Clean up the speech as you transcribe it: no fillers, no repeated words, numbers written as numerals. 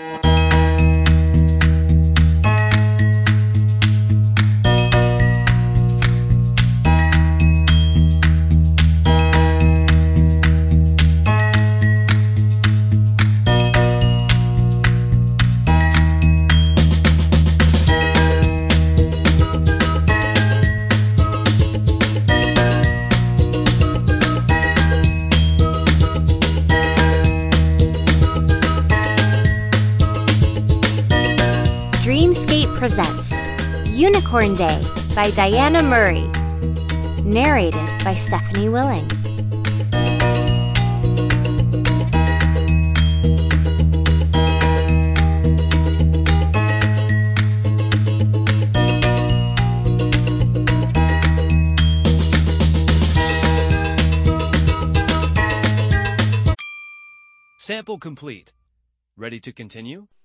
Dreamscape presents Unicorn Day by Diana Murray, narrated by Stephanie Willing. Sample complete. Ready to continue?